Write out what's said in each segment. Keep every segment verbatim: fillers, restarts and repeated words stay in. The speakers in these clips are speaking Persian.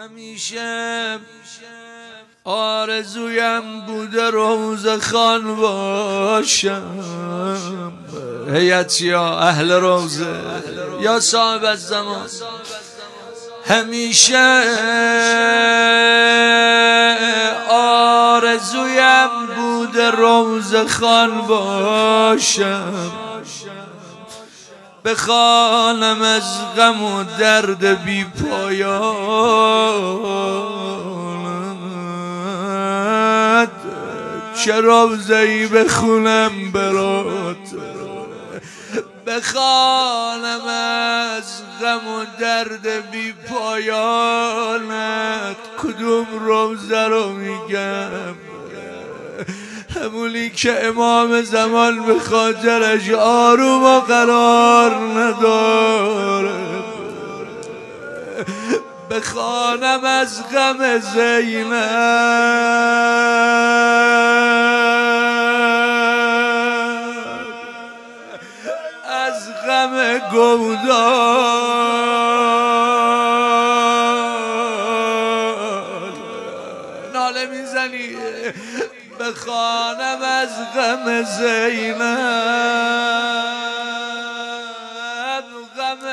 همیشه آرزویم بوده روزه خان باشم. هیت یا اهل روزه یا صاحب الزمان، همیشه آرزویم بوده روزه خان باشم. بخوانم از غم و درد بی پایان، چه روزه‌ای بخونم برات. بخوانم از غم و درد بی پایانت، کدوم روزه رو میگم؟ همونی که امام زمان به خاطرش آروم و قرار نداره. بخوانم از غم زینب، از غم گودال ناله میزنی. بخوانم از غم زینب، غم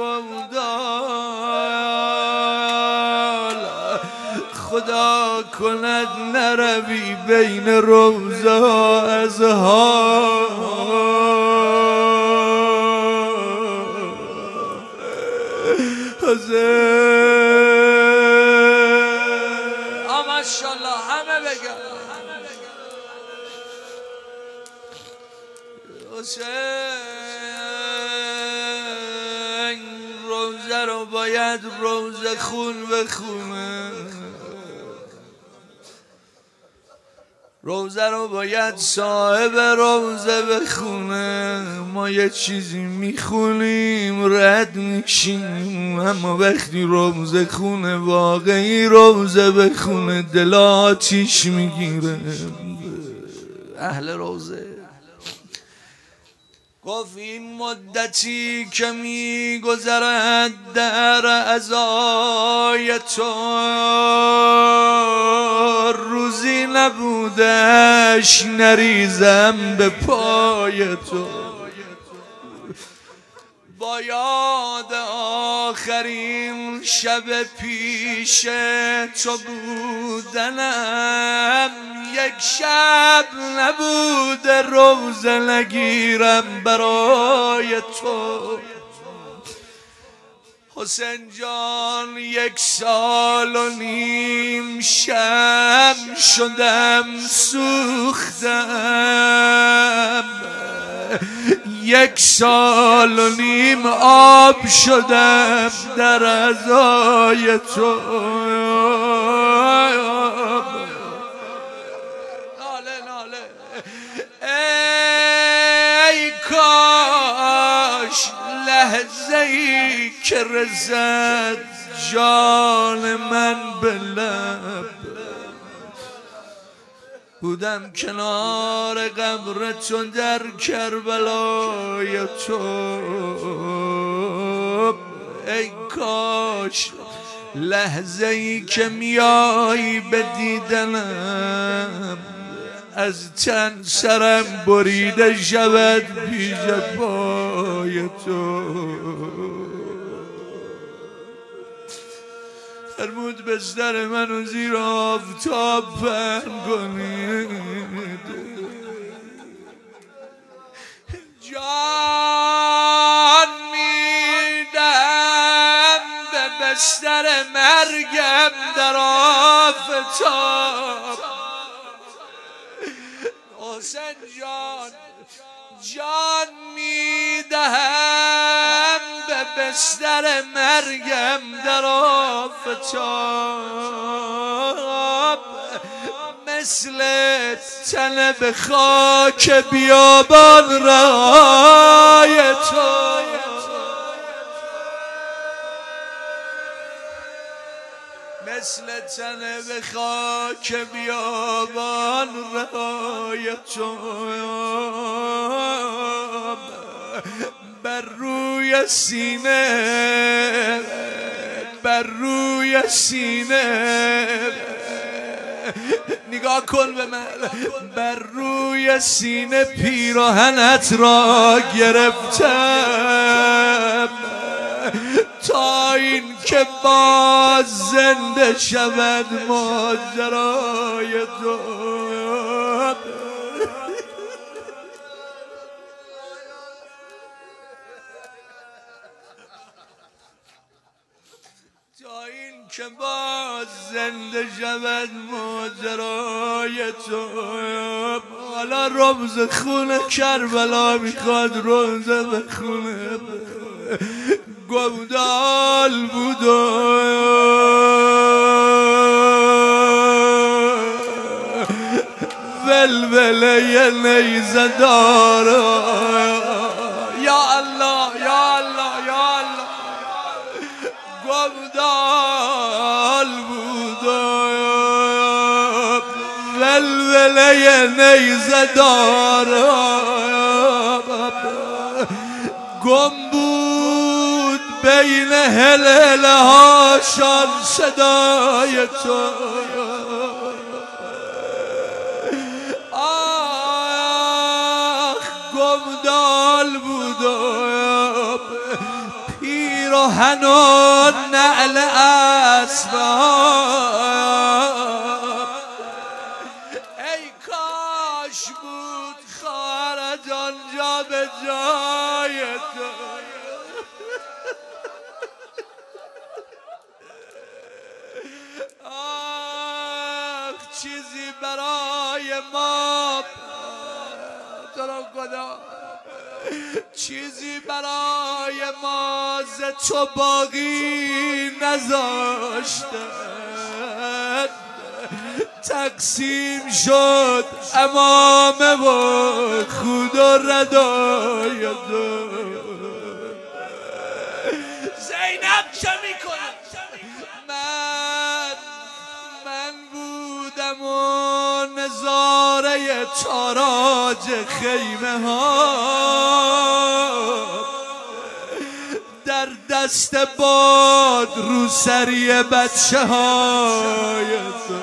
گودال. خدا کند نروی بین روزه ها از ها، ماشاءالله همه بگم حسین. روزه رو باید روزه خون بخونه، روزه رو باید صاحب روزه بخونه. ما یه چیزی میخونیم رد میشیم، اما وقتی روزه خونه واقعی روزه بخونه دل آتیش میگیره. اهل روزه گفت این مدتی که میگذرد در عزای تو، روزی نبودش نریزم به پای تو. با یاد آخرین شب پیش تو بودنم، یک شب نبوده روزه نگیرم برای تو. حسین جان یک سال و نیم شب شدم سوختم، یک سال و نیم آب شدم در عزای تو. ناله ناله ای کاش لحظه ای که رسد جان من به لب، بودم کنار قبر تو در کربلای تو. ای کاش لحظه ای که میایی به دیدنم، از تن سرم بریده شود پیش پای تو. فرمود بستر منو زیر آفتاب پهن کنید، جان میدم به بستر مرگم در آفتاب. حسین جان جان میدهم به بستر مرگم در آفتاب، مثل تن به خاک بیابان رای تو. مثل تن به خاک بیابان رای تو، بر روی سینه بر روی سینه، نگاه کن به من، بر روی سینه پیراهنت را گرفتم تا این که باز زنده شود ماجرای تو. تا این که باز زنده شود ماجرای تو. حالا رمز خون کربلا میخواد روزه بخونه. گودال بود و ولوله نیزه داره. یا الله یا الله یا الله. گودال بود و ولوله نیزه داره. گم بود بین هلهله هاشان صدای تو. آخ گمدال بود و پیراهن و نعل اسباب. ای کاش بود خواهرت آنجا به جای تو. آخ چیزی برای ما تو رو خدا، چیزی برای ما ز تو باقی نذاشتن. تقسیم شد امامه و خود و ردای تو. زینب چه میکنه؟ من من بودم و نظاره تاراج خیمه ها در دست باد روسری بچه های تو.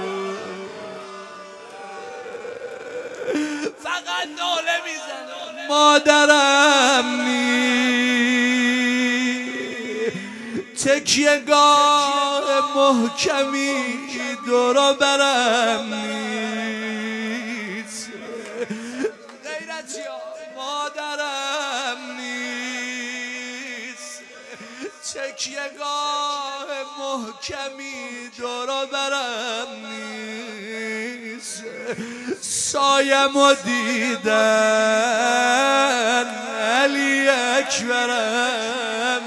فقط ناله میزنم مادرم نی، تکیهگاه محکمی دور و برم نیست. غیرتی ها مادرم نیست، تکیهگاه محکمی دور و برم نیست. سایم و دیدن علی اکبرم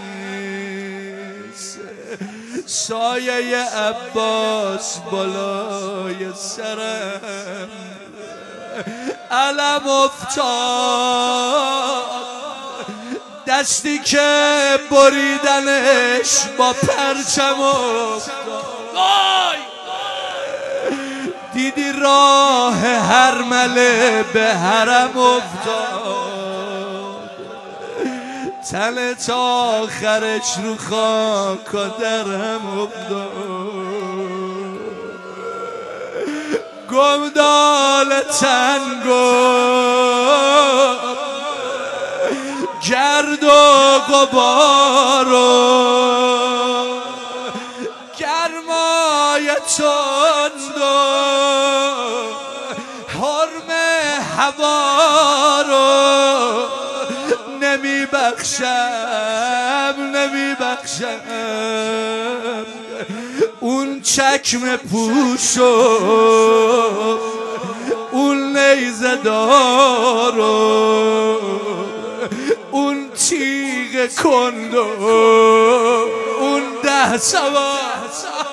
نیست. سایه عباس بالای سرم علم افتاد. دستی که بریدنش با پرچم افتاد. دیدی راه هرمله به حرم افتاد. تن تا آخرش رو خاک و درهم افتاد. گمدال تنگو گرد و غبار و گرمای تند و حرم هوا رو نمی بخشم نمی بخشم. اون چکم پوش و اون نیزه دار و اون تیغ کند و اون ده سوار